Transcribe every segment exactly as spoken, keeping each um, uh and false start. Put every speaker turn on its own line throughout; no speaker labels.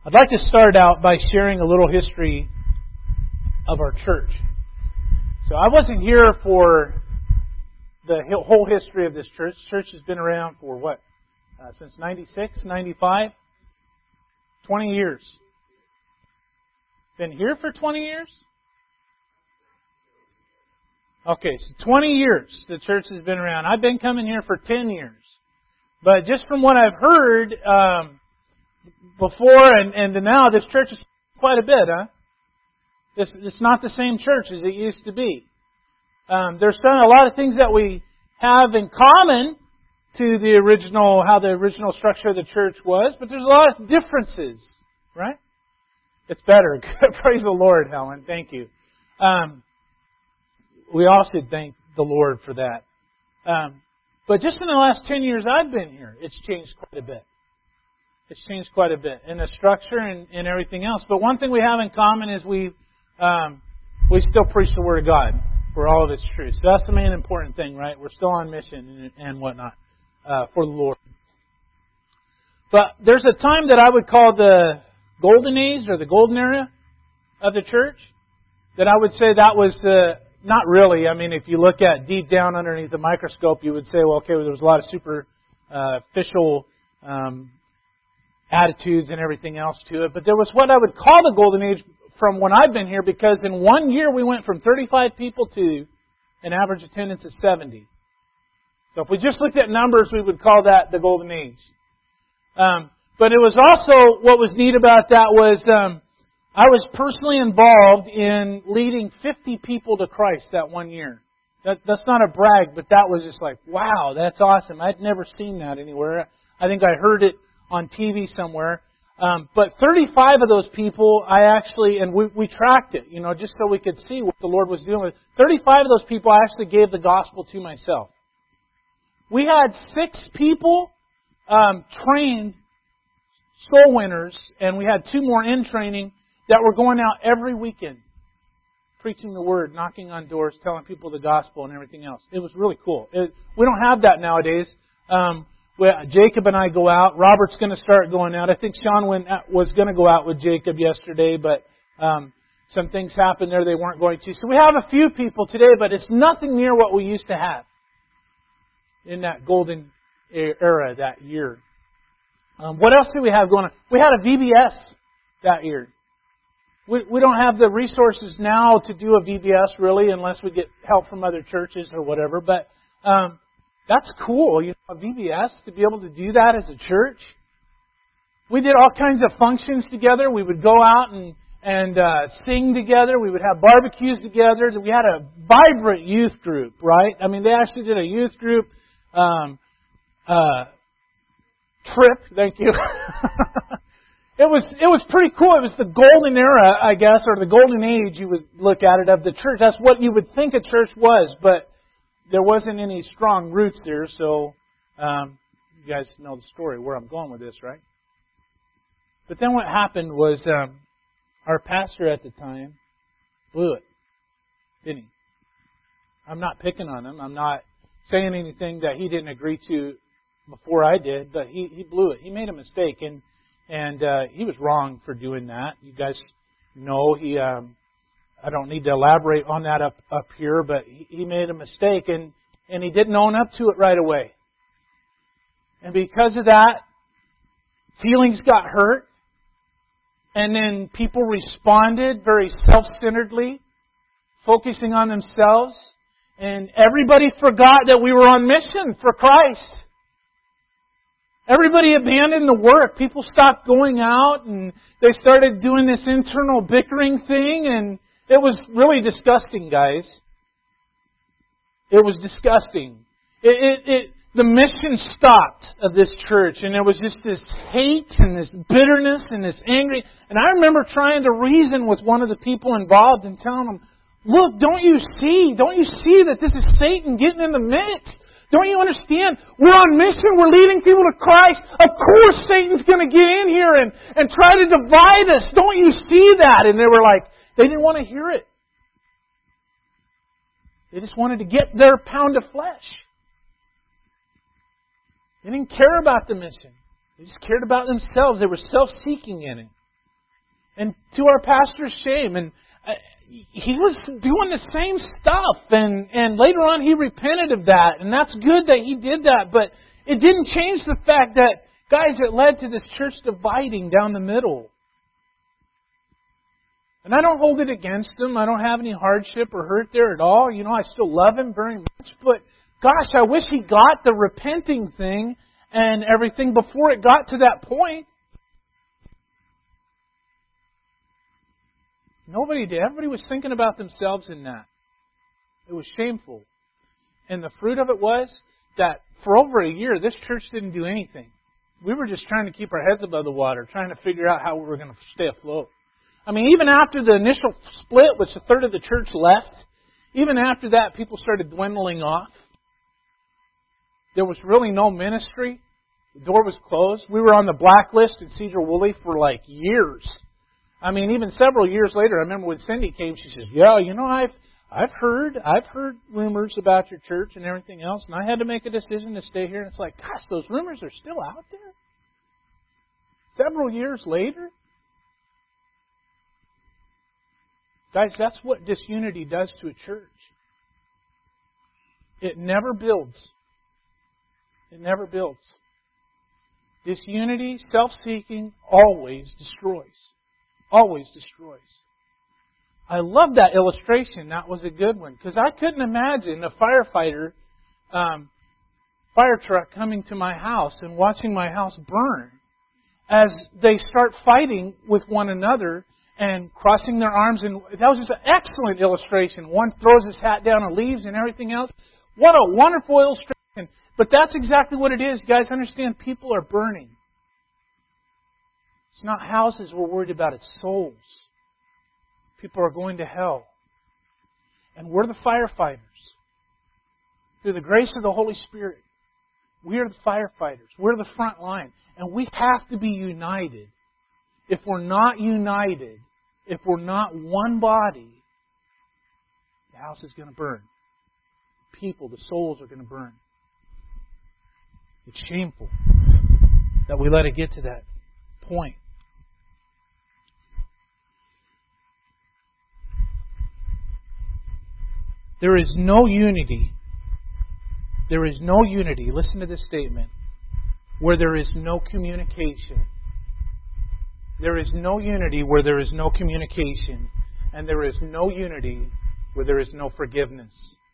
I'd like to start out by sharing a little history of our church. So I wasn't here for the whole history of this church. This church has been around for what? Uh, since ninety-six, ninety-five? twenty years. Been here for twenty years? Okay, so twenty years the church has been around. I've been coming here for ten years. But just from what I've heard um, before and, and to now, this church is quite a bit, huh? It's, it's not the same church as it used to be. Um, there's still a lot of things that we have in common to the original, how the original structure of the church was, but there's a lot of differences, right? It's better. Praise the Lord, Helen. Thank you. Um, we all should thank the Lord for that. Um, but just in the last ten years I've been here, it's changed quite a bit. It's changed quite a bit in the structure and, and everything else. But one thing we have in common is we um, we still preach the Word of God for all of its truth. So that's the main important thing, right? We're still on mission and, and whatnot uh, for the Lord. But there's a time that I would call the golden age or the golden era of the church. That I would say that was the, not really. I mean, if you look at deep down underneath the microscope, you would say, well, okay, well, there was a lot of superficial um, attitudes and everything else to it. But there was what I would call the golden age from when I've been here, because in one year we went from thirty-five people to an average attendance of seventy. So if we just looked at numbers, we would call that the golden age. Um, but it was also, what was neat about that was um, I was personally involved in leading fifty people to Christ that one year. That, that's not a brag, but that was just like, wow, that's awesome. I'd never seen that anywhere. I think I heard it on T V somewhere. Um, but thirty-five of those people, I actually, and we, we tracked it, you know, just so we could see what the Lord was doing with. thirty-five of those people, I actually gave the gospel to myself. We had six people um, trained soul winners, and we had two more in training that were going out every weekend, preaching the Word, knocking on doors, telling people the gospel and everything else. It was really cool. It, we don't have that nowadays. Um, we, Jacob and I go out. Robert's going to start going out. I think Sean went, was going to go out with Jacob yesterday, but um, some things happened there they weren't going to. So we have a few people today, but it's nothing near what we used to have in that golden era that year. Um, what else do we have going on? We had a V B S that year. We, we don't have the resources now to do a V B S really, unless we get help from other churches or whatever. But um, that's cool, you know, a V B S, to be able to do that as a church. We did all kinds of functions together. We would go out and and uh, sing together. We would have barbecues together. We had a vibrant youth group, right? I mean, they actually did a youth group um, uh, trip. Thank you. It was it was pretty cool. It was the golden era, I guess, or the golden age, you would look at it, of the church. That's what you would think a church was, but there wasn't any strong roots there. So um, you guys know the story where I'm going with this, right? But then what happened was um, our pastor at the time blew it, didn't he? I'm not picking on him. I'm not saying anything that he didn't agree to before I did, but he, he blew it. He made a mistake, and And uh, he was wrong for doing that. You guys know he. Um, I don't need to elaborate on that up up here, but he, he made a mistake, and and he didn't own up to it right away. And because of that, feelings got hurt, and then people responded very self-centeredly, focusing on themselves, and everybody forgot that we were on mission for Christ. Everybody abandoned the work. People stopped going out, and they started doing this internal bickering thing, and it was really disgusting, guys. It was disgusting. It, it, it, the mission stopped of this church, and there was just this hate and this bitterness and this angry. And I remember trying to reason with one of the people involved and telling them, look, don't you see? Don't you see that this is Satan getting in the mix? Don't you understand? We're on mission. We're leading people to Christ. Of course Satan's going to get in here and, and try to divide us. Don't you see that? And they were like, they didn't want to hear it. They just wanted to get their pound of flesh. They didn't care about the mission. They just cared about themselves. They were self-seeking in it. And to our pastor's shame, and uh, he was doing the same stuff, and, and later on he repented of that, and that's good that he did that, but it didn't change the fact that, guys, it led to this church dividing down the middle. And I don't hold it against him. I don't have any hardship or hurt there at all. You know, I still love him very much, but gosh, I wish he got the repenting thing and everything before it got to that point. Nobody did. Everybody was thinking about themselves in that. It was shameful. And the fruit of it was that for over a year, this church didn't do anything. We were just trying to keep our heads above the water, trying to figure out how we were going to stay afloat. I mean, even after the initial split, which a third of the church left, even after that, people started dwindling off. There was really no ministry. The door was closed. We were on the blacklist at Sedro-Woolley for like years. I mean, even several years later, I remember when Cindy came, she says, yeah, you know, I've I've heard I've heard rumors about your church and everything else, and I had to make a decision to stay here. And it's like, gosh, those rumors are still out there? Several years later? Guys, that's what disunity does to a church. It never builds. It never builds. Disunity, self-seeking, always destroys. Always destroys. I love that illustration. That was a good one. Because I couldn't imagine a firefighter, um, fire truck coming to my house and watching my house burn as they start fighting with one another and crossing their arms. And that was just an excellent illustration. One throws his hat down and leaves and everything else. What a wonderful illustration. But that's exactly what it is. Guys, understand, people are burning. It's not houses we're worried about. It's souls. People are going to hell. And we're the firefighters. Through the grace of the Holy Spirit, we are the firefighters. We're the front line. And we have to be united. If we're not united, if we're not one body, the house is going to burn. People, the souls are going to burn. It's shameful that we let it get to that point. There is no unity. There is no unity. Listen to this statement. Where there is no communication. There is no unity where there is no communication. And there is no unity where there is no forgiveness.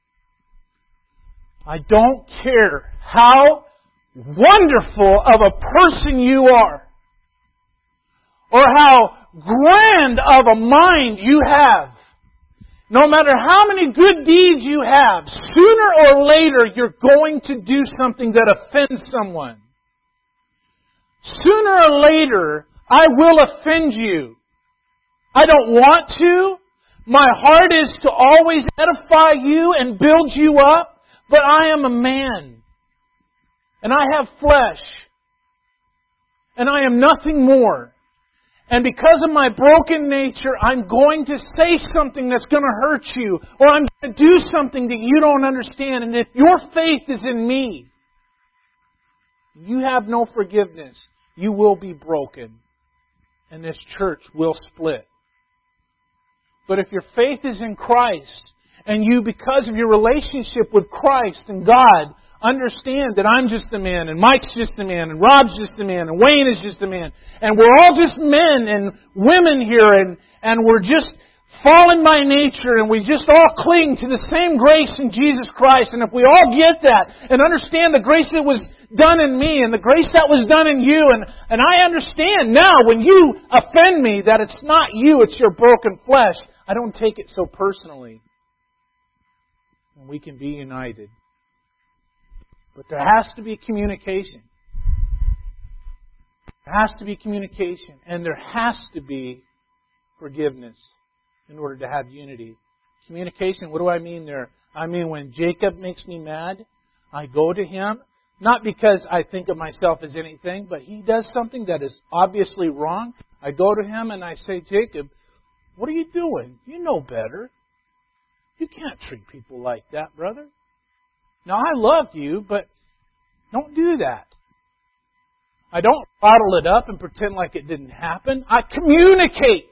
I don't care how wonderful of a person you are, or how grand of a mind you have. No matter how many good deeds you have, sooner or later you're going to do something that offends someone. Sooner or later, I will offend you. I don't want to. My heart is to always edify you and build you up, but I am a man. And I have flesh. And I am nothing more. And because of my broken nature, I'm going to say something that's going to hurt you. Or I'm going to do something that you don't understand. And if your faith is in me, you have no forgiveness. You will be broken. And this church will split. But if your faith is in Christ, and you, because of your relationship with Christ and God, understand that I'm just a man, and Mike's just a man, and Rob's just a man, and Wayne is just a man, and we're all just men and women here, and, and we're just fallen by nature, and we just all cling to the same grace in Jesus Christ. And if we all get that and understand the grace that was done in me and the grace that was done in you, and, and I understand now when you offend me that it's not you, it's your broken flesh, I don't take it so personally. And we can be united. But there has to be communication. There has to be communication. And there has to be forgiveness in order to have unity. Communication, what do I mean there? I mean when Jacob makes me mad, I go to him, not because I think of myself as anything, but he does something that is obviously wrong. I go to him and I say, Jacob, what are you doing? You know better. You can't treat people like that, brother. Now, I love you, but don't do that. I don't bottle it up and pretend like it didn't happen. I communicate.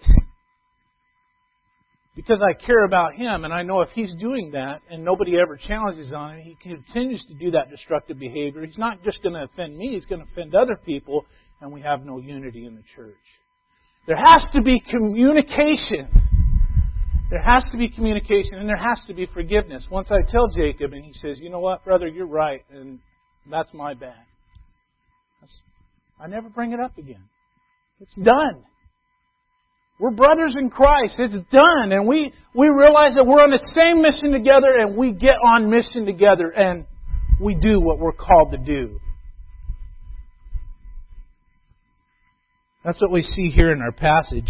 Because I care about Him, and I know if He's doing that and nobody ever challenges on it, He continues to do that destructive behavior. He's not just going to offend me, He's going to offend other people, and we have no unity in the church. There has to be communication. There has to be communication, and there has to be forgiveness. Once I tell Jacob, and he says, you know what, brother, you're right, and that's my bad. That's, I never bring it up again. It's done. We're brothers in Christ. It's done. And we, we realize that we're on the same mission together, and we get on mission together, and we do what we're called to do. That's what we see here in our passage.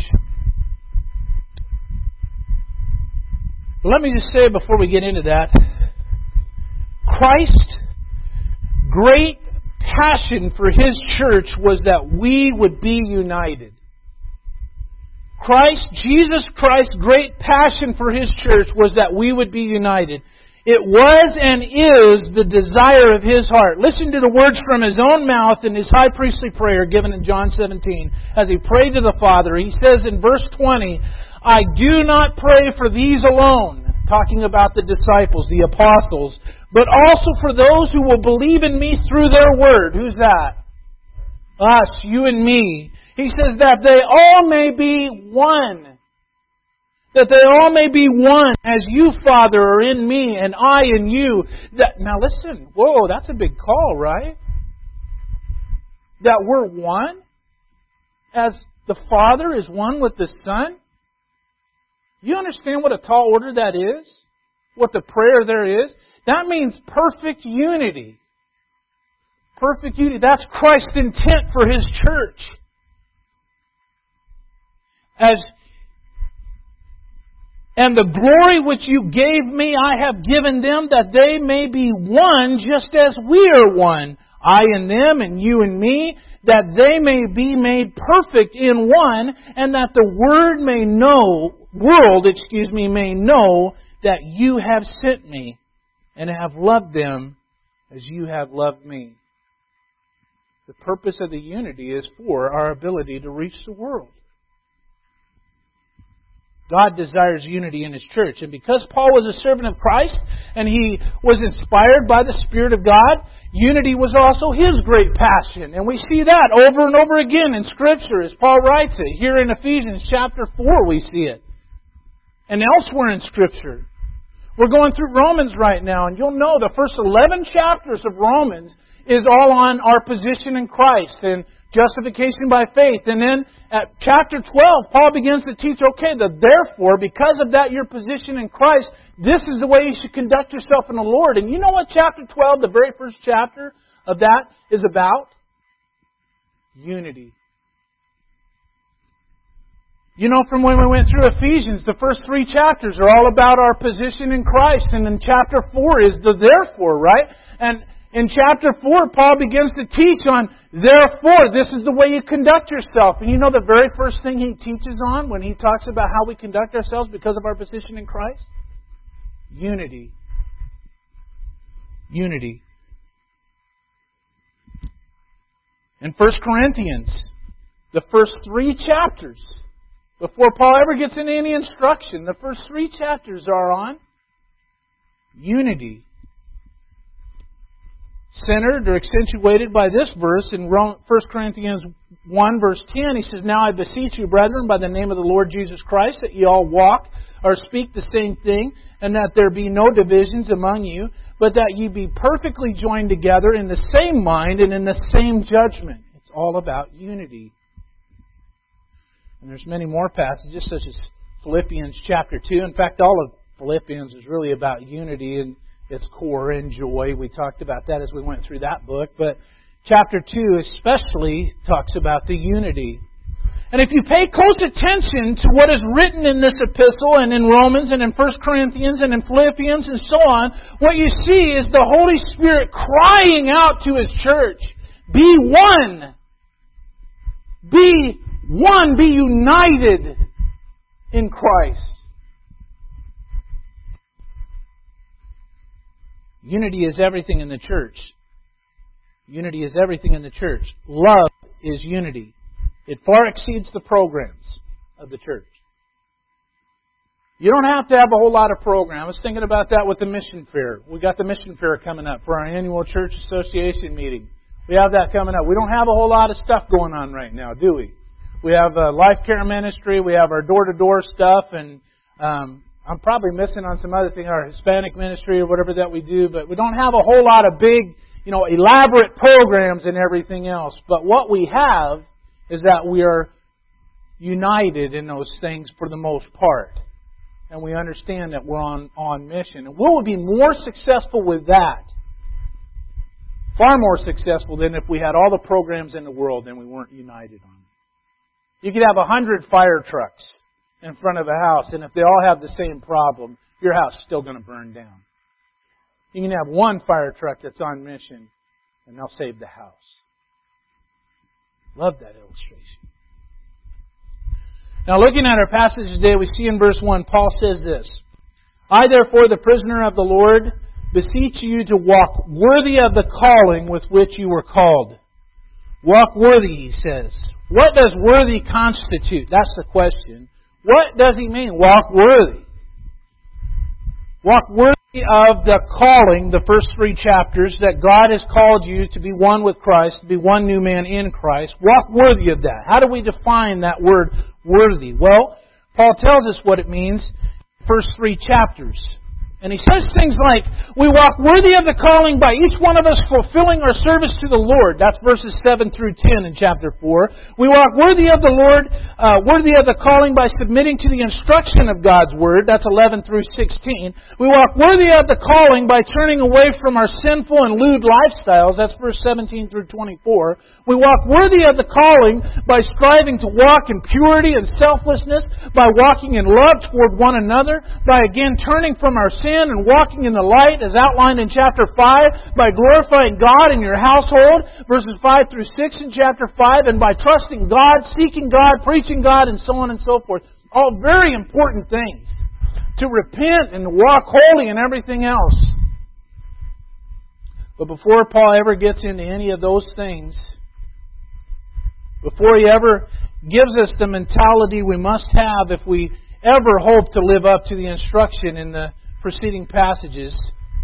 But let me just say before we get into that, Christ's great passion for His church was that we would be united. Christ, Jesus Christ's great passion for His church was that we would be united. It was and is the desire of His heart. Listen to the words from His own mouth in His high priestly prayer given in John seventeen. As He prayed to the Father, He says in verse twenty, I do not pray for these alone, talking about the disciples, the apostles, but also for those who will believe in me through their word. Who's that? Us, you and me. He says that they all may be one. That they all may be one as you, Father, are in me and I in you. That, now listen, whoa, that's a big call, right? That we're one as the Father is one with the Son. You understand what a tall order that is? What the prayer there is? That means perfect unity. Perfect unity. That's Christ's intent for His church. As and the glory which you gave me, I have given them, that they may be one, just as we are one. I and them, and you and me, that they may be made perfect in one, and that the word may know, world, excuse me, may know that you have sent me, and have loved them as you have loved me. The purpose of the unity is for our ability to reach the world. God desires unity in His church. And because Paul was a servant of Christ and he was inspired by the Spirit of God, unity was also his great passion. And we see that over and over again in Scripture as Paul writes it. Here in Ephesians chapter four we see it. And elsewhere in Scripture. We're going through Romans right now, and you'll know the first eleven chapters of Romans is all on our position in Christ and justification by faith. And then at chapter twelve, Paul begins to teach, okay, that therefore, because of that, your position in Christ, this is the way you should conduct yourself in the Lord. And you know what chapter twelve, the very first chapter of that, is about? Unity. You know, from when we went through Ephesians, the first three chapters are all about our position in Christ. And then chapter four is the therefore, right? And in chapter four, Paul begins to teach on, therefore, this is the way you conduct yourself. And you know the very first thing he teaches on when he talks about how we conduct ourselves because of our position in Christ? Unity. Unity. In First Corinthians, the first three chapters, before Paul ever gets into any instruction, the first three chapters are on unity. Centered or accentuated by this verse in First Corinthians one verse ten, he says, Now I beseech you, brethren, by the name of the Lord Jesus Christ, that ye all walk or speak the same thing, and that there be no divisions among you, but that ye be perfectly joined together in the same mind and in the same judgment. It's all about unity. And there's many more passages, such as Philippians chapter two. In fact, all of Philippians is really about unity and its core and joy. We talked about that as we went through that book. But chapter two especially talks about the unity. And if you pay close attention to what is written in this epistle and in Romans and in First Corinthians and in Philippians and so on, what you see is the Holy Spirit crying out to His church, be one. Be one. Be united in Christ. Unity is everything in the church. Unity is everything in the church. Love is unity. It far exceeds the programs of the church. You don't have to have a whole lot of program. I was thinking about that with the mission fair. We got the mission fair coming up for our annual church association meeting. We have that coming up. We don't have a whole lot of stuff going on right now, do we? We have a life care ministry. We have our door-to-door stuff. And um, I'm probably missing on some other thing, our Hispanic ministry or whatever that we do. But we don't have a whole lot of big, you know, elaborate programs and everything else. But what we have is that we are united in those things for the most part. And we understand that we're on, on mission. And we will be more successful with that. Far more successful than if we had all the programs in the world and we weren't united on it. You could have a hundred fire trucks in front of a house, and if they all have the same problem, your house is still going to burn down. You can have one fire truck that's on mission, and they'll save the house. Love that illustration. Now, looking at our passage today, we see in verse one, Paul says this, I, therefore, the prisoner of the Lord, beseech you to walk worthy of the calling with which you were called. Walk worthy, he says. What does worthy constitute? That's the question. What does he mean, walk worthy? Walk worthy of the calling, the first three chapters, that God has called you to be one with Christ, to be one new man in Christ. Walk worthy of that. How do we define that word worthy? Well, Paul tells us what it means in the first three chapters. And he says things like, we walk worthy of the calling by each one of us fulfilling our service to the Lord. That's verses seven through ten in chapter four. We walk worthy of the Lord, uh, worthy of the calling by submitting to the instruction of God's Word. That's eleven through sixteen. We walk worthy of the calling by turning away from our sinful and lewd lifestyles. That's verse seventeen through twenty-four. We walk worthy of the calling by striving to walk in purity and selflessness, by walking in love toward one another, by again turning from our sin and walking in the light as outlined in chapter five, by glorifying God in your household, verses five through six in chapter five, and by trusting God, seeking God, preaching God, and so on and so forth. All very important things. To repent and to walk holy and everything else. But before Paul ever gets into any of those things, before he ever gives us the mentality we must have if we ever hope to live up to the instruction in the preceding passages,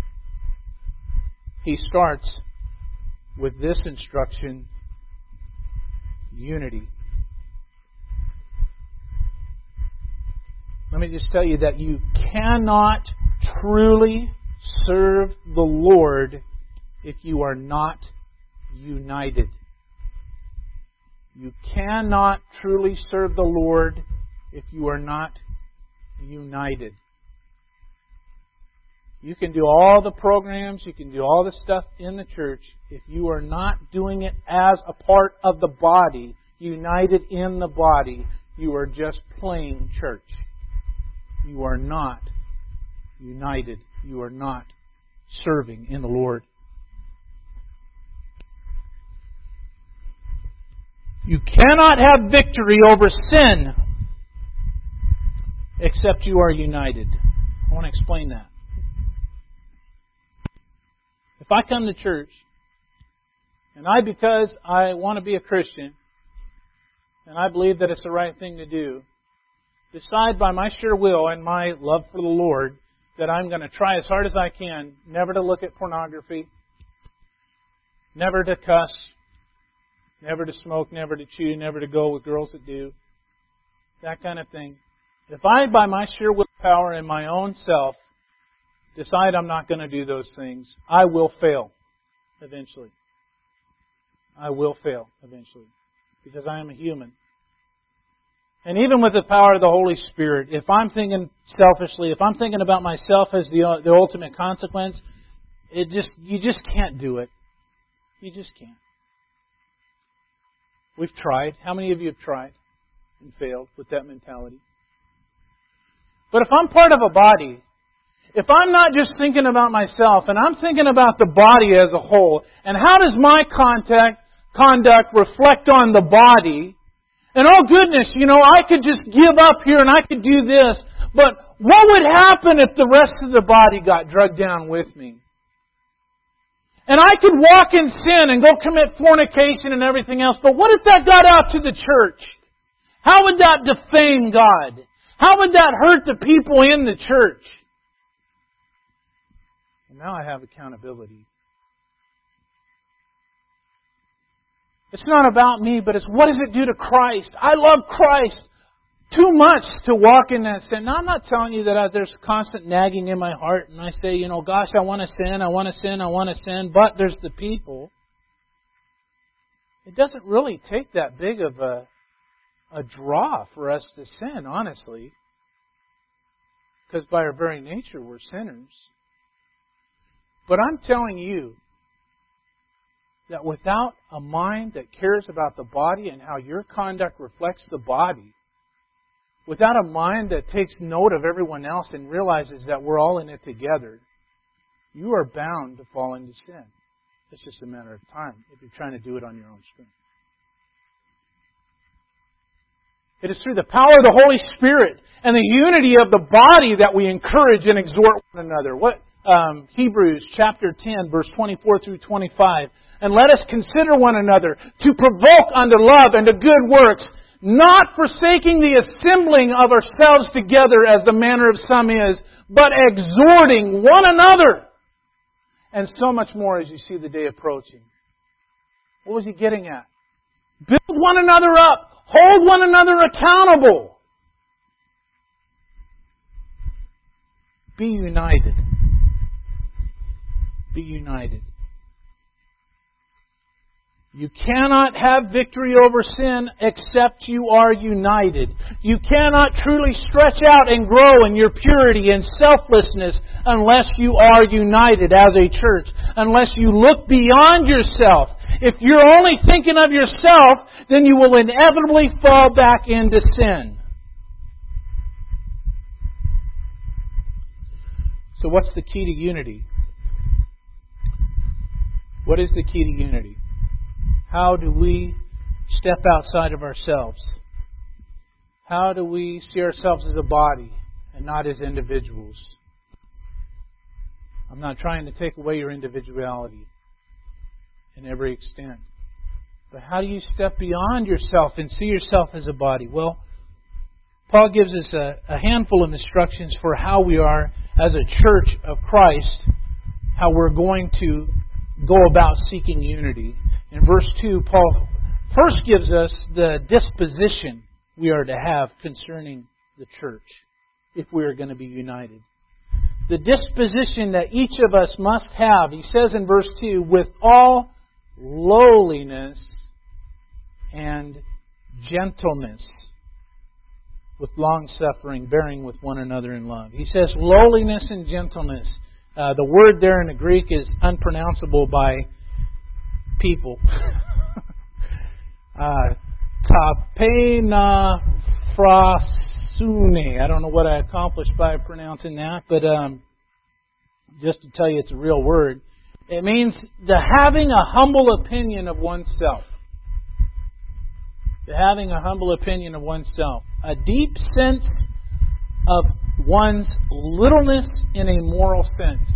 he starts with this instruction, unity. Let me just tell you that you cannot truly serve the Lord if you are not united. You cannot truly serve the Lord if you are not united. You can do all the programs, you can do all the stuff in the church. If you are not doing it as a part of the body, united in the body, you are just playing church. You are not united. You are not serving in the Lord. You cannot have victory over sin except you are united. I want to explain that. If I come to church, and I, because I want to be a Christian, and I believe that it's the right thing to do, decide by my sheer will and my love for the Lord that I'm going to try as hard as I can never to look at pornography, never to cuss, never to smoke, never to chew, never to go with girls that do, that kind of thing. If I, by my sheer willpower and my own self, decide I'm not going to do those things, I will fail eventually. I will fail eventually. Because I am a human. And even with the power of the Holy Spirit, if I'm thinking selfishly, if I'm thinking about myself as the the ultimate consequence, it just you just can't do it. You just can't. We've tried. How many of you have tried and failed with that mentality? But if I'm part of a body, if I'm not just thinking about myself, and I'm thinking about the body as a whole, and how does my contact, conduct reflect on the body? And oh goodness, you know, I could just give up here and I could do this. But what would happen if the rest of the body got drugged down with me? And I could walk in sin and go commit fornication and everything else, but what if that got out to the church? How would that defame God? How would that hurt the people in the church? And now I have accountability. It's not about me, but it's what does it do to Christ? I love Christ too much to walk in that sin. Now, I'm not telling you that I, there's constant nagging in my heart and I say, you know, gosh, I want to sin, I want to sin, I want to sin, but there's the people. It doesn't really take that big of a, a draw for us to sin, honestly. Because by our very nature, we're sinners. But I'm telling you that without a mind that cares about the body and how your conduct reflects the body, without a mind that takes note of everyone else and realizes that we're all in it together, you are bound to fall into sin. It's just a matter of time if you're trying to do it on your own strength. It is through the power of the Holy Spirit and the unity of the body that we encourage and exhort one another. What um, Hebrews chapter ten, verse twenty-four through twenty-five. And let us consider one another to provoke unto love and to good works, not forsaking the assembling of ourselves together as the manner of some is, but exhorting one another. And so much more as you see the day approaching. What was he getting at? Build one another up. Hold one another accountable. Be united. Be united. You cannot have victory over sin except you are united. You cannot truly stretch out and grow in your purity and selflessness unless you are united as a church. Unless you look beyond yourself. If you're only thinking of yourself, then you will inevitably fall back into sin. So what's the key to unity? What is the key to unity? How do we step outside of ourselves? How do we see ourselves as a body and not as individuals? I'm not trying to take away your individuality in every extent. But how do you step beyond yourself and see yourself as a body? Well, Paul gives us a, a handful of instructions for how we are as a church of Christ, how we're going to go about seeking unity. In verse two, Paul first gives us the disposition we are to have concerning the church if we are going to be united. The disposition that each of us must have, he says in verse two, with all lowliness and gentleness, with long-suffering, bearing with one another in love. He says lowliness and gentleness. Uh, the word there in the Greek is unpronounceable by people. uh, Tapena frasune. I don't know what I accomplished by pronouncing that, but um, just to tell you it's a real word. It means the having a humble opinion of oneself. The having a humble opinion of oneself. A deep sense of one's littleness in a moral sense.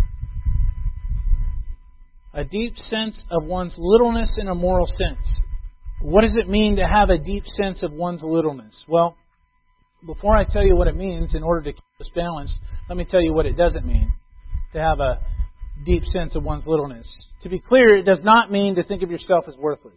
A deep sense of one's littleness in a moral sense. What does it mean to have a deep sense of one's littleness? Well, before I tell you what it means, in order to keep us balanced, let me tell you what it doesn't mean to have a deep sense of one's littleness. To be clear, it does not mean to think of yourself as worthless.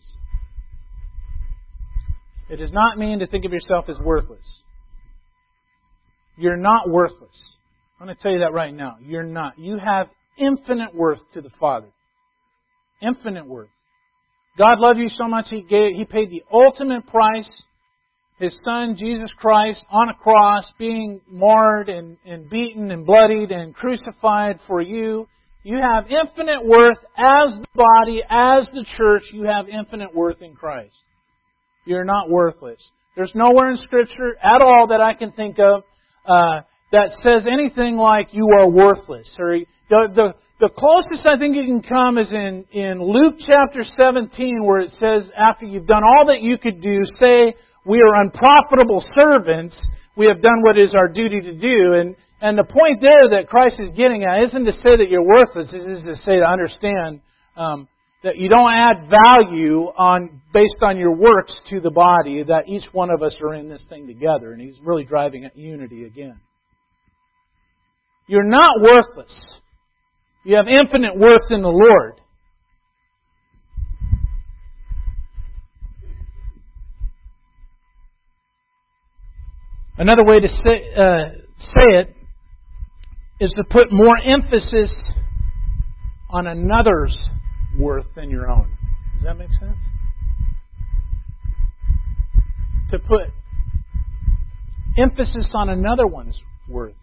It does not mean to think of yourself as worthless. You're not worthless. I'm going to tell you that right now. You're not. You have infinite worth to the Father. Infinite worth. God loved you so much, He gave, He paid the ultimate price. His Son, Jesus Christ, on a cross, being marred and, and beaten and bloodied and crucified for you. You have infinite worth as the body, as the church. You have infinite worth in Christ. You're not worthless. There's nowhere in Scripture at all that I can think of uh, that says anything like you are worthless. Or the, the the closest I think you can come is in, in Luke chapter seventeen, where it says, after you've done all that you could do, say, we are unprofitable servants. We have done what is our duty to do. And, And the point there that Christ is getting at isn't to say that you're worthless. It is to say to understand um, that you don't add value on based on your works to the body, that each one of us are in this thing together. And He's really driving at unity again. You're not worthless. You have infinite worth in the Lord. Another way to say, uh, say it is to put more emphasis on another's worth than your own. Does that make sense? To put emphasis on another one's worth.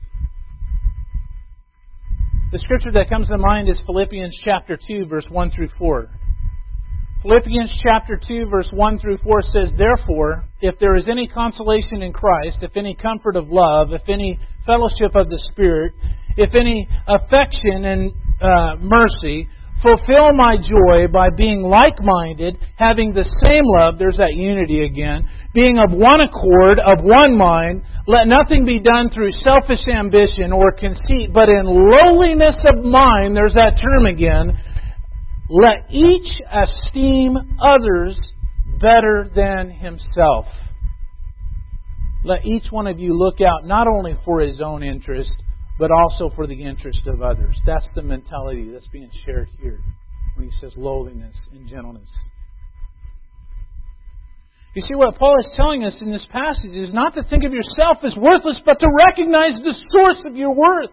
The scripture that comes to mind is Philippians chapter two, verse one through four. Philippians chapter two, verse one through four says, "Therefore, if there is any consolation in Christ, if any comfort of love, if any fellowship of the Spirit, if any affection and uh, mercy, fulfill my joy by being like-minded, having the same love," there's that unity again, "being of one accord, of one mind, let nothing be done through selfish ambition or conceit, but in lowliness of mind," there's that term again, "let each esteem others better than himself." Let each one of you look out not only for his own interest, but also for the interest of others. That's the mentality that's being shared here when he says lowliness and gentleness. You see, what Paul is telling us in this passage is not to think of yourself as worthless, but to recognize the source of your worth.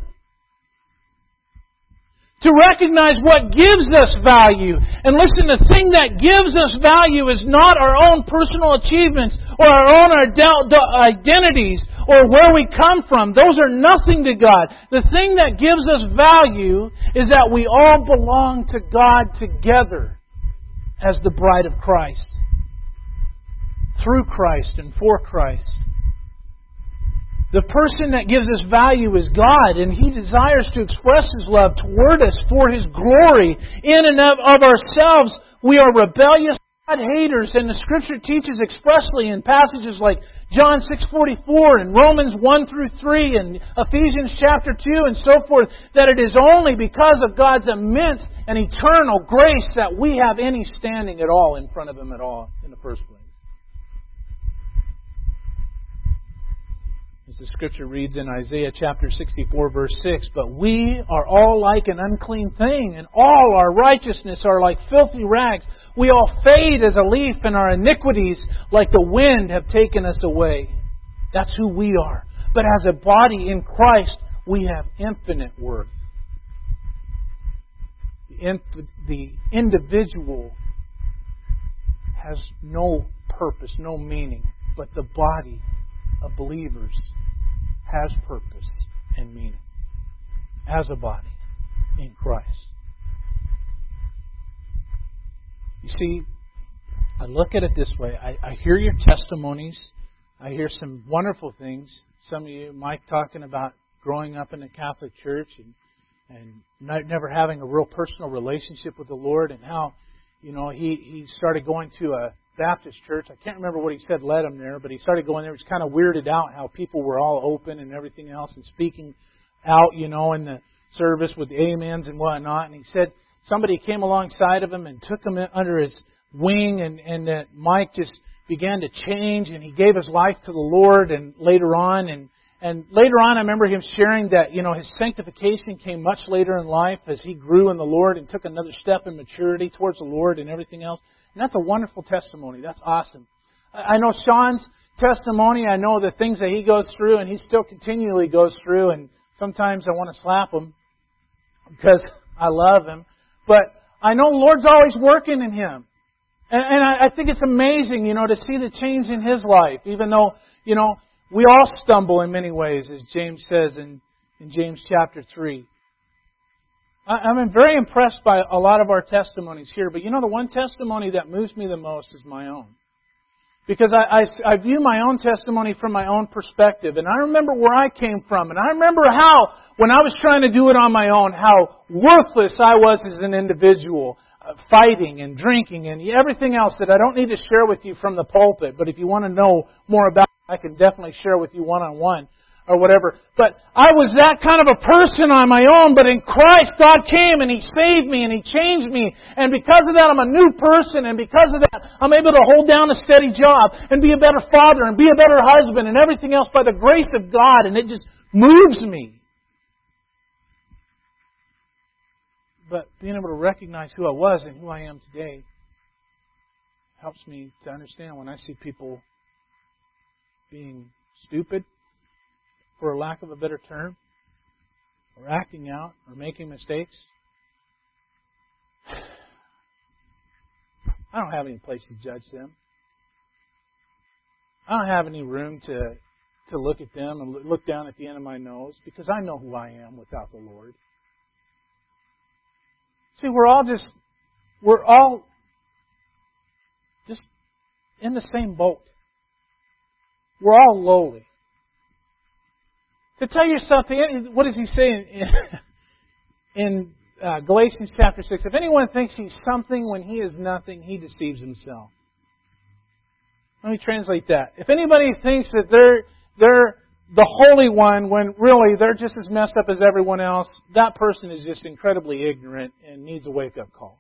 To recognize what gives us value. And listen, the thing that gives us value is not our own personal achievements or our own identities or where we come from. Those are nothing to God. The thing that gives us value is that we all belong to God together as the bride of Christ. Through Christ and for Christ. The person that gives us value is God, and He desires to express His love toward us for His glory. In and of, of ourselves, we are rebellious God-haters, and the Scripture teaches expressly in passages like John six forty-four and Romans one through three and Ephesians chapter two and so forth, that it is only because of God's immense and eternal grace that we have any standing at all in front of Him at all in the first place. The Scripture reads in Isaiah chapter sixty-four verse six, "But we are all like an unclean thing, and all our righteousness are like filthy rags. We all fade as a leaf, and our iniquities like the wind have taken us away." That's who we are. But as a body in Christ, we have infinite worth. The, inf- the individual has no purpose, no meaning, but the body of believers has purpose and meaning as a body in Christ. You see, I look at it this way. I, I hear your testimonies. I hear some wonderful things. Some of you, Mike, talking about growing up in the Catholic Church and and not, never having a real personal relationship with the Lord, and how, you know, he, he started going to a Baptist church. I can't remember what he said led him there, but he started going there. He was kind of weirded out how people were all open and everything else and speaking out, you know, in the service with amens and whatnot. And he said somebody came alongside of him and took him under his wing, and, and that Mike just began to change, and he gave his life to the Lord. And later on, and and later on, I remember him sharing that, you know, his sanctification came much later in life as he grew in the Lord and took another step in maturity towards the Lord and everything else. And that's a wonderful testimony. That's awesome. I know Sean's testimony. I know the things that he goes through, and he still continually goes through. And sometimes I want to slap him because I love him. But I know the Lord's always working in him. And, and I, I think it's amazing, you know, to see the change in his life. Even though, you know, we all stumble in many ways, as James says in, in James chapter three. I'm very impressed by a lot of our testimonies here, but you know, the one testimony that moves me the most is my own. Because I, I, I view my own testimony from my own perspective, and I remember where I came from, and I remember how, when I was trying to do it on my own, how worthless I was as an individual, uh, fighting and drinking and everything else that I don't need to share with you from the pulpit, but if you want to know more about it, I can definitely share with you one-on-one. or whatever. But I was that kind of a person on my own, but in Christ, God came and He saved me and He changed me. And because of that, I'm a new person. And because of that, I'm able to hold down a steady job and be a better father and be a better husband and everything else by the grace of God. And it just moves me. But being able to recognize who I was and who I am today helps me to understand when I see people being stupid, for lack of a better term, or acting out, or making mistakes. I don't have any place to judge them. I don't have any room to, to look at them and look down at the end of my nose, because I know who I am without the Lord. See, we're all just, we're all just in the same boat. We're all lowly. To tell you something, what does he say in, in uh, Galatians chapter six? If anyone thinks he's something when he is nothing, he deceives himself. Let me translate that. If anybody thinks that they're they're the Holy One when really they're just as messed up as everyone else, that person is just incredibly ignorant and needs a wake-up call.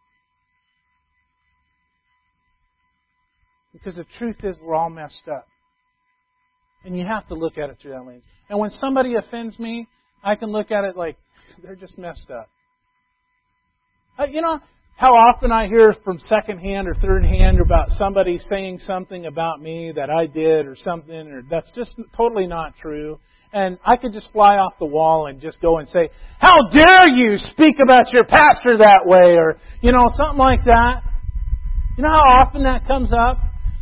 Because the truth is we're all messed up. And you have to look at it through that lens. And when somebody offends me, I can look at it like, they're just messed up. Uh, you know how often I hear from second hand or third hand about somebody saying something about me that I did or something, or that's just totally not true. And I could just fly off the wall and just go and say, how dare you speak about your pastor that way? Or, you know, something like that. You know how often that comes up?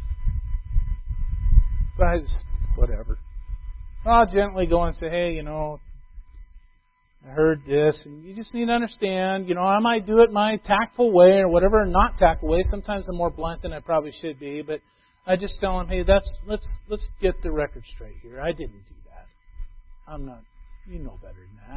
But I just, whatever. I'll gently go and say, hey, you know, I heard this, and you just need to understand, you know, I might do it my tactful way or whatever, not tactful way. Sometimes I'm more blunt than I probably should be, but I just tell them, hey, that's let's let's get the record straight here. I didn't do that. I'm not. You know better than that.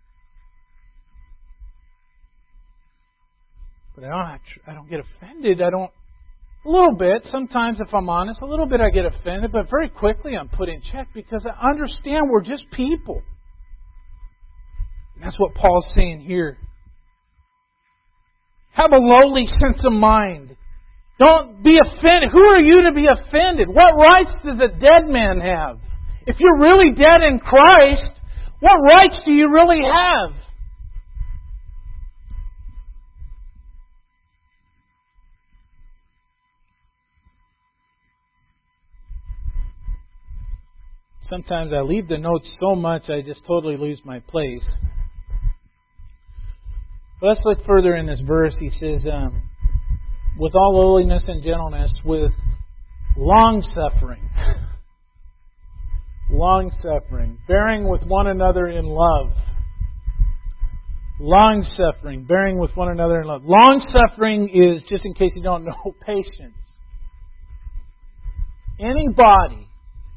But I don't. I don't get offended. I don't. A little bit. Sometimes, if I'm honest, a little bit I get offended, but very quickly I'm put in check because I understand we're just people. And that's what Paul's saying here. Have a lowly sense of mind. Don't be offended. Who are you to be offended? What rights does a dead man have? If you're really dead in Christ, what rights do you really have? Sometimes I leave the notes so much I just totally lose my place. But let's look further in this verse. He says, um, with all lowliness and gentleness, with long-suffering. Long-suffering. Bearing with one another in love. Long-suffering. Bearing with one another in love. Long-suffering is, just in case you don't know, patience. Any body,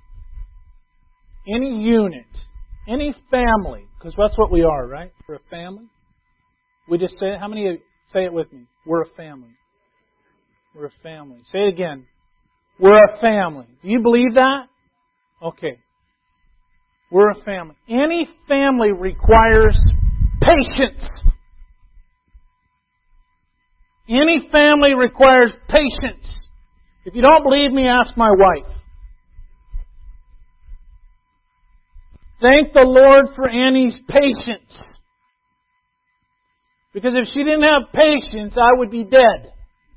any unit, any family, because that's what we are, right? We're a family. We just say it. How many say it with me? We're a family. We're a family. Say it again. We're a family. Do you believe that? Okay. We're a family. Any family requires patience. Any family requires patience. If you don't believe me, ask my wife. Thank the Lord for Annie's patience. Because if she didn't have patience, I would be dead.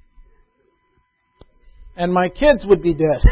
And my kids would be dead.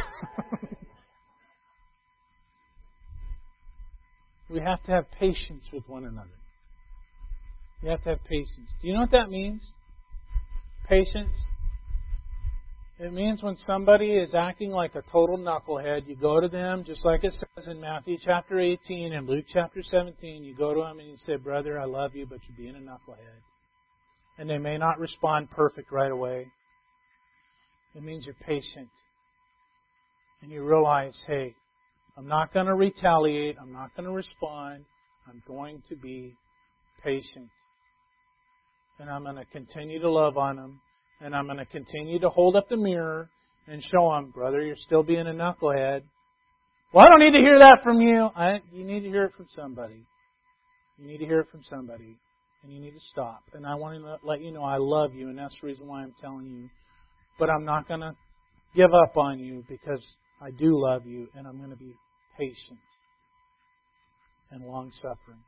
We have to have patience with one another. We have to have patience. Do you know what that means? Patience. It means when somebody is acting like a total knucklehead, you go to them, just like it says in Matthew chapter eighteen and Luke chapter seventeen. You go to them and you say, brother, I love you, but you're being a knucklehead. And they may not respond perfect right away. It means you're patient. And you realize, hey, I'm not going to retaliate. I'm not going to respond. I'm going to be patient. And I'm going to continue to love on them. And I'm going to continue to hold up the mirror and show them, brother, you're still being a knucklehead. Well, I don't need to hear that from you. I, you need to hear it from somebody. You need to hear it from somebody. And you need to stop. And I want to let you know I love you, and that's the reason why I'm telling you. But I'm not going to give up on you because I do love you, and I'm going to be patient and long-suffering.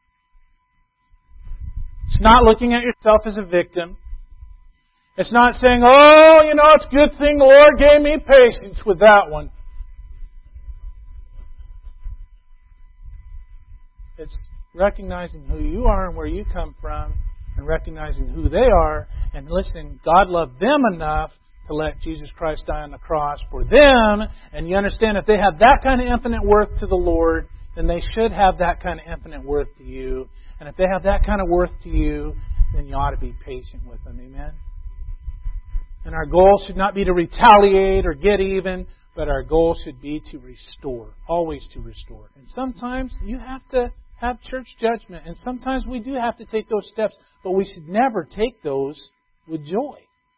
It's not looking at yourself as a victim. It's not saying, oh, you know, it's a good thing the Lord gave me patience with that one. It's recognizing who you are and where you come from, and recognizing who they are, and listening. God loved them enough to let Jesus Christ die on the cross for them, and you understand if they have that kind of infinite worth to the Lord, then they should have that kind of infinite worth to you. And if they have that kind of worth to you, then you ought to be patient with them. Amen? And our goal should not be to retaliate or get even, but our goal should be to restore. Always to restore. And sometimes you have to have church judgment. And sometimes we do have to take those steps. But we should never take those with joy.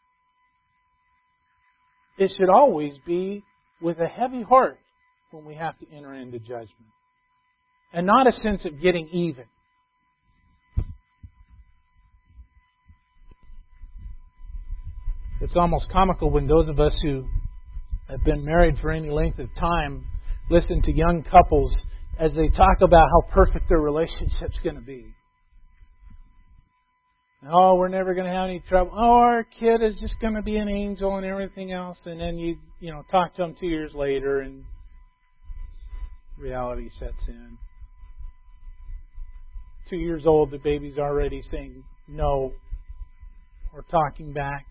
It should always be with a heavy heart when we have to enter into judgment. And not a sense of getting even. It's almost comical when those of us who have been married for any length of time listen to young couples as they talk about how perfect their relationship's going to be. Oh, we're never going to have any trouble. Oh, our kid is just going to be an angel and everything else. And then you, you know, talk to them two years later and reality sets in. Two years old, the baby's already saying no or talking back.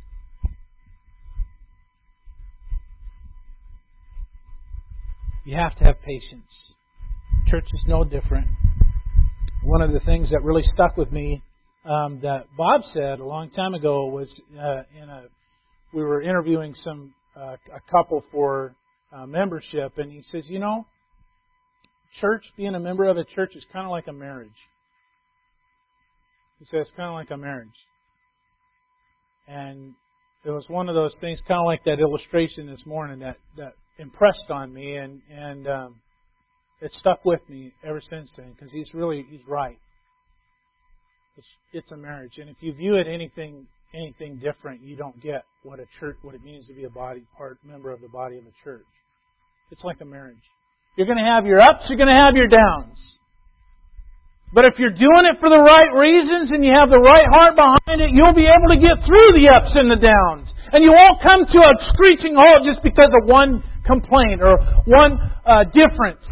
You have to have patience. Church is no different. One of the things that really stuck with me um, that Bob said a long time ago was uh, in a we were interviewing some uh, a couple for uh, membership, and he says, you know, church, being a member of a church is kind of like a marriage. He says, kind of like a marriage. And it was one of those things, kind of like that illustration this morning that, that impressed on me, and and um, it stuck with me ever since then, because he's really he's right. It's, it's a marriage, and if you view it anything anything different, you don't get what a church what it means to be a body part member of the body of a church. It's like a marriage. You're going to have your ups, you're going to have your downs. But if you're doing it for the right reasons and you have the right heart behind it, you'll be able to get through the ups and the downs. And you won't come to a screeching halt just because of one complaint or one uh, difference.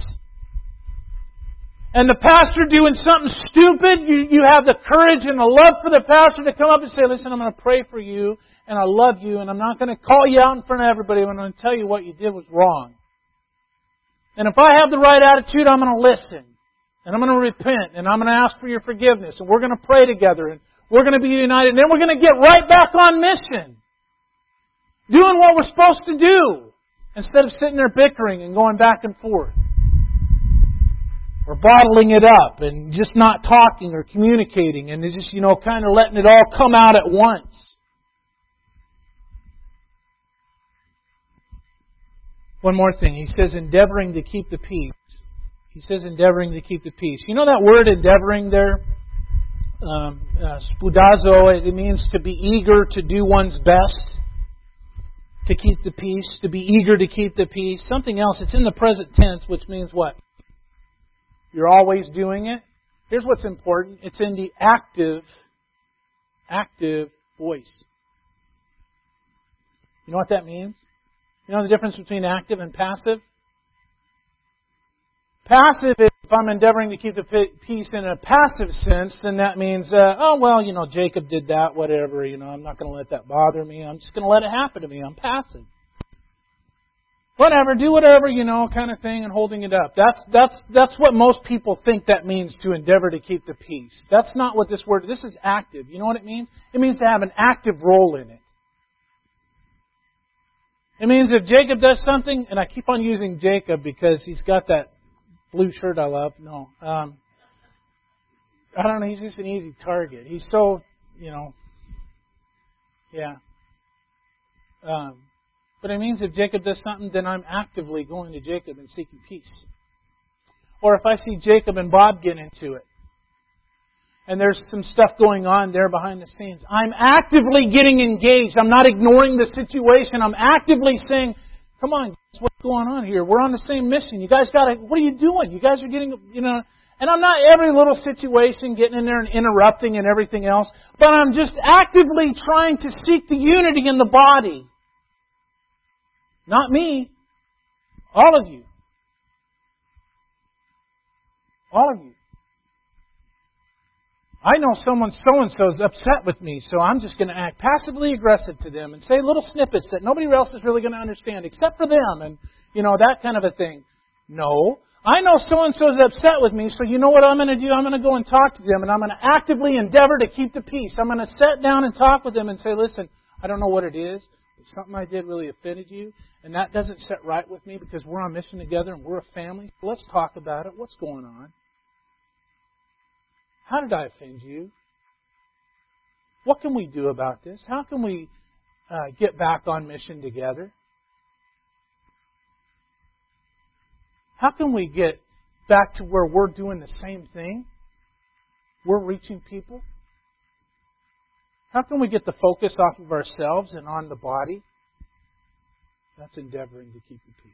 And the pastor doing something stupid, you, you have the courage and the love for the pastor to come up and say, listen, I'm going to pray for you and I love you and I'm not going to call you out in front of everybody. I'm going to tell you what you did was wrong. And if I have the right attitude, I'm going to listen. And I'm going to repent, and I'm going to ask for your forgiveness, and we're going to pray together, and we're going to be united, and then we're going to get right back on mission. Doing what we're supposed to do, instead of sitting there bickering and going back and forth. Or bottling it up, and just not talking or communicating, and just, you know, kind of letting it all come out at once. One more thing. He says, endeavoring to keep the peace. He says endeavoring to keep the peace. You know that word endeavoring there? Um, uh, spudazo, it means to be eager to do one's best. To keep the peace. To be eager to keep the peace. Something else. It's in the present tense, which means what? You're always doing it. Here's what's important. It's in the active, active voice. You know what that means? You know the difference between active and passive? Passive is if I'm endeavoring to keep the peace in a passive sense, then that means, uh, oh, well, you know, Jacob did that, whatever, you know, I'm not going to let that bother me. I'm just going to let it happen to me. I'm passive. Whatever, do whatever, you know, kind of thing, and holding it up. That's that's that's what most people think that means, to endeavor to keep the peace. That's not what this word, this is active. You know what it means? It means to have an active role in it. It means if Jacob does something, and I keep on using Jacob because he's got that blue shirt I love. No. Um, I don't know. He's just an easy target. He's so, you know, yeah. Um, but it means if Jacob does something, then I'm actively going to Jacob and seeking peace. or if I see Jacob and Bob get into it, and there's some stuff going on there behind the scenes, I'm actively getting engaged. I'm not ignoring the situation. I'm actively saying, come on, what's going on here? We're on the same mission. You guys got to, what are you doing? You guys are getting, you know, and I'm not every little situation getting in there and interrupting and everything else, but I'm just actively trying to seek the unity in the body. Not me. All of you. All of you. I know someone so-and-so is upset with me, so I'm just going to act passively aggressive to them and say little snippets that nobody else is really going to understand except for them, and, you know, that kind of a thing. No. I know so-and-so is upset with me, so you know what I'm going to do? I'm going to go and talk to them, and I'm going to actively endeavor to keep the peace. I'm going to sit down and talk with them and say, listen, I don't know what it is. It's something I did really offended you, and that doesn't sit right with me because we're on mission together and we're a family. Let's talk about it. What's going on? How did I offend you? What can we do about this? How can we uh, get back on mission together? How can we get back to where we're doing the same thing? We're reaching people. How can we get the focus off of ourselves and on the body? That's endeavoring to keep the peace.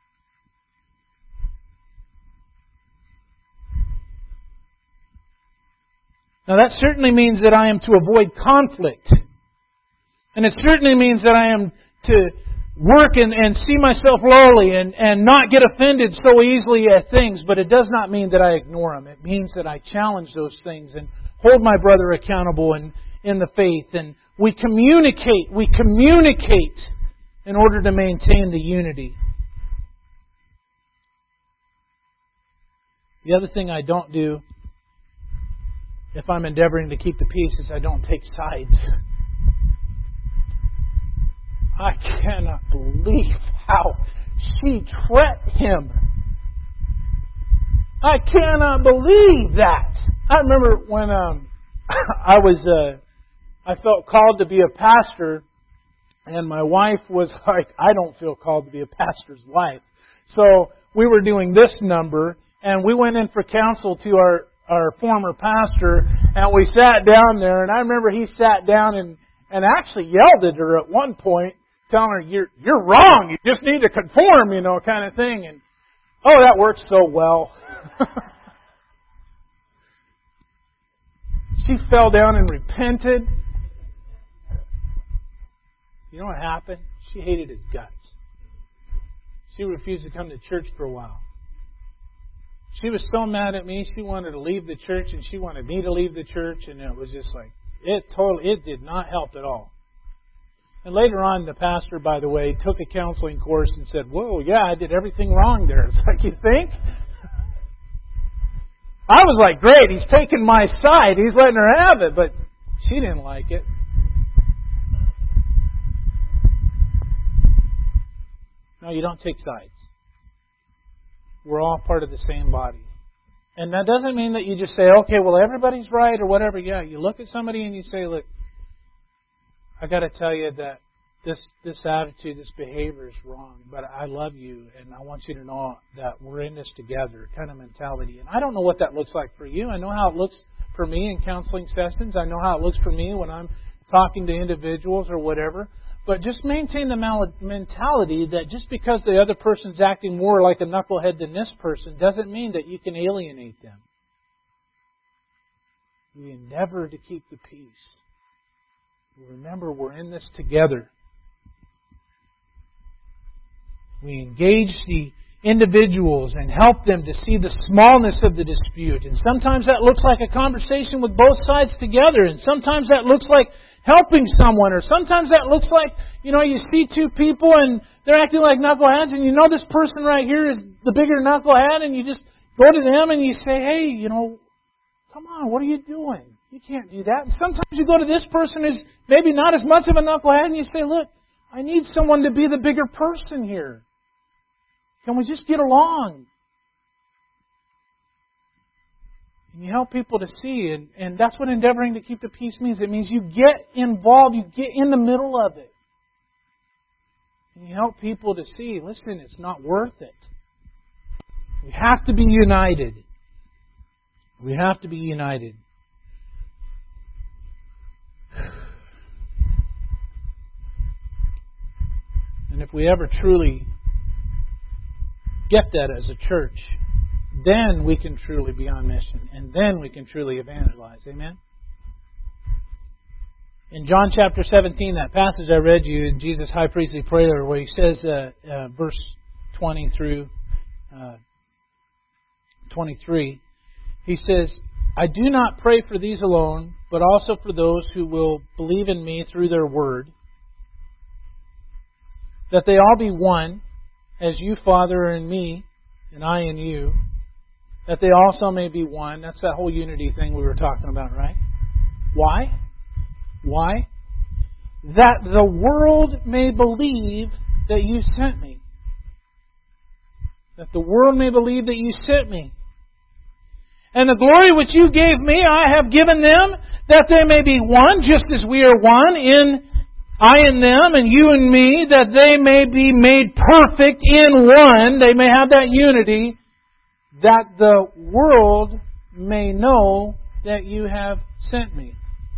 Now that certainly means that I am to avoid conflict. And it certainly means that I am to work and, and see myself lowly and, and not get offended so easily at things. But it does not mean that I ignore them. It means that I challenge those things and hold my brother accountable in, in the faith. And we communicate. We communicate in order to maintain the unity. The other thing I don't do, if I'm endeavoring to keep the peace, is I don't take sides. I cannot believe how she trapped him. I cannot believe that. I remember when um, I was, uh, I felt called to be a pastor, and my wife was like, I don't feel called to be a pastor's wife. So we were doing this number, and we went in for counsel to our our former pastor, and we sat down there, and I remember he sat down and, and actually yelled at her at one point, telling her, you're, you're wrong, you just need to conform, you know, kind of thing. And, oh, that worked so well. She fell down and repented. You know what happened? She hated his guts. She refused to come to church for a while. She was so mad at me, she wanted to leave the church, and she wanted me to leave the church, and it was just like, it totally, it did not help at all. And later on, the pastor, by the way, took a counseling course and said, whoa, yeah, I did everything wrong there. It's like, you think? I was like, great, he's taking my side, he's letting her have it, but she didn't like it. No, you don't take sides. We're all part of the same body. And that doesn't mean that you just say, okay, well, everybody's right or whatever. Yeah, you look at somebody and you say, look, I got to tell you that this this attitude, this behavior is wrong, but I love you and I want you to know that we're in this together kind of mentality. And I don't know what that looks like for you. I know how it looks for me in counseling sessions. I know how it looks for me when I'm talking to individuals or whatever. But just maintain the mentality that just because the other person's acting more like a knucklehead than this person doesn't mean that you can alienate them. We endeavor to keep the peace. Remember, we're in this together. We engage the individuals and help them to see the smallness of the dispute. And sometimes that looks like a conversation with both sides together. And sometimes that looks like helping someone, or sometimes that looks like, you know, you see two people and they're acting like knuckleheads, and you know this person right here is the bigger knucklehead, and you just go to them and you say, hey, you know, come on, what are you doing? You can't do that. And sometimes you go to this person who's maybe not as much of a knucklehead, and you say, look, I need someone to be the bigger person here. Can we just get along? And you help people to see, and, and that's what endeavoring to keep the peace means. It means you get involved, you get in the middle of it. And you help people to see, listen, it's not worth it. We have to be united. We have to be united. And if we ever truly get that as a church, then we can truly be on mission. And then we can truly evangelize. Amen? In John chapter seventeen, that passage I read you in Jesus' high priestly prayer, where He says, uh, uh, verse twenty through uh, twenty-three, He says, I do not pray for these alone, but also for those who will believe in Me through their word, that they all be one, as You, Father, are in Me, and I in You, that they also may be one. That's that whole unity thing we were talking about, right? Why? Why? That the world may believe that You sent Me. That the world may believe that You sent Me. And the glory which You gave Me, I have given them, that they may be one, just as We are one, in I and them, and You and Me, that they may be made perfect in one. They may have that unity, that the world may know that You have sent Me,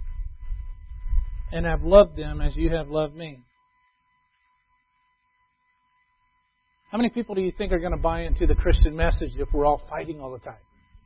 and have loved them as You have loved Me. How many people do you think are going to buy into the Christian message if we're all fighting all the time?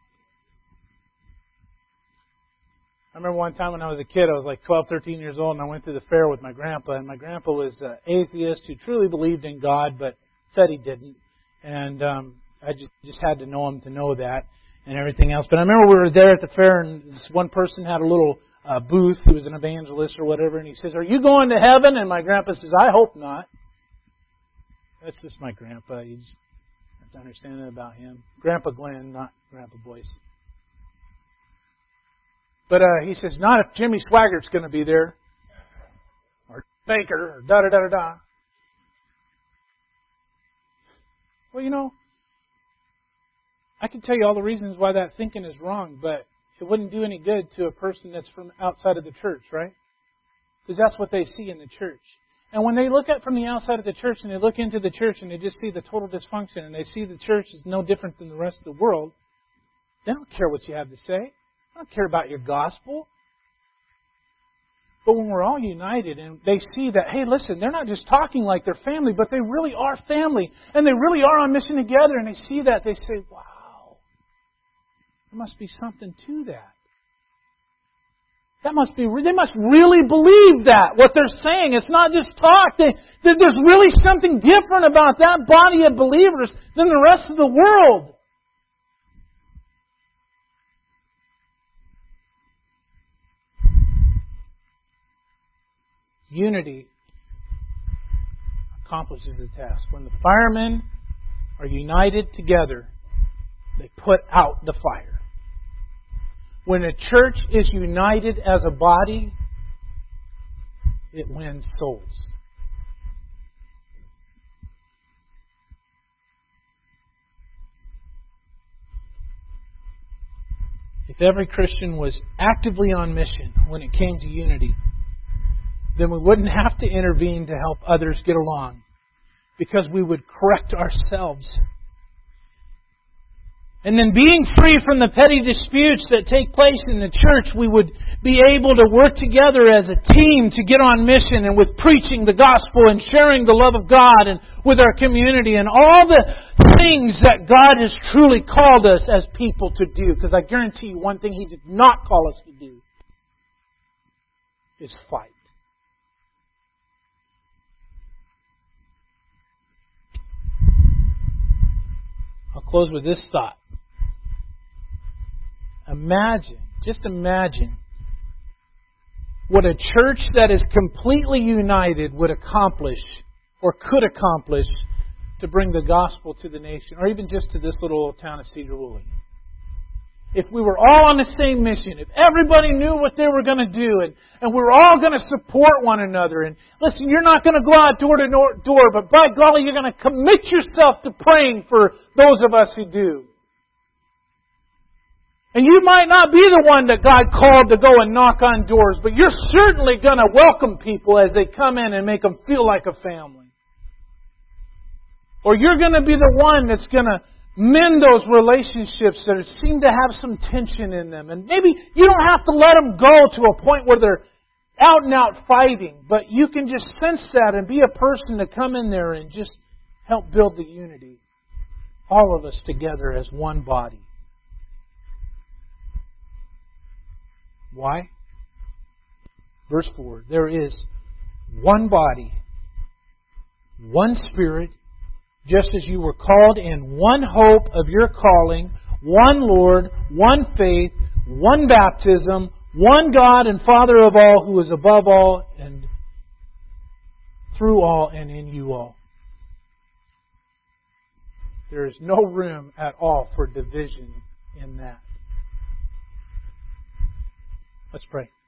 I remember one time when I was a kid, I was like twelve, thirteen years old, and I went to the fair with my grandpa, and my grandpa was an atheist who truly believed in God, but said he didn't. And um, I just, just had to know him to know that and everything else. But I remember we were there at the fair, and this one person had a little uh, booth who was an evangelist or whatever, and he says, are you going to heaven? And my grandpa says, I hope not. That's just my grandpa. You just have to understand that about him. Grandpa Glenn, not Grandpa Boyce. But uh, he says, not if Jimmy Swaggart's going to be there. Or Baker, or da-da-da-da-da. Well, you know, I can tell you all the reasons why that thinking is wrong, but it wouldn't do any good to a person that's from outside of the church, right? Because that's what they see in the church. And when they look at from the outside of the church and they look into the church and they just see the total dysfunction and they see the church is no different than the rest of the world, they don't care what you have to say. I don't care about your gospel. But when we're all united and they see that, hey, listen, they're not just talking like they're family, but they really are family. And they really are on mission together. And they see that, they say, wow, there must be something to that. That must be, they must really believe that, what they're saying. It's not just talk. They, there's really something different about that body of believers than the rest of the world. Unity accomplishes the task. When the firemen are united together, they put out the fire. When a church is united as a body, it wins souls. If every Christian was actively on mission when it came to unity, then we wouldn't have to intervene to help others get along, because we would correct ourselves. And then being free from the petty disputes that take place in the church, we would be able to work together as a team to get on mission, and with preaching the gospel and sharing the love of God and with our community and all the things that God has truly called us as people to do. Because I guarantee you one thing He did not call us to do is fight. I'll close with this thought. Imagine, just imagine, what a church that is completely united would accomplish, or could accomplish, to bring the gospel to the nation, or even just to this little old town of Cedar Woolley. If we were all on the same mission, if everybody knew what they were going to do, and, and we were all going to support one another, and listen, you're not going to go out door to door, but by golly, you're going to commit yourself to praying for those of us who do. And you might not be the one that God called to go and knock on doors, but you're certainly going to welcome people as they come in and make them feel like a family. Or you're going to be the one that's going to mend those relationships that seem to have some tension in them. And maybe you don't have to let them go to a point where they're out and out fighting, but you can just sense that and be a person to come in there and just help build the unity. All of us together as one body. Why? Verse four, there is one body, one Spirit, just as you were called in one hope of your calling, one Lord, one faith, one baptism, one God and Father of all, who is above all and through all and in you all. There is no room at all for division in that. Let's pray.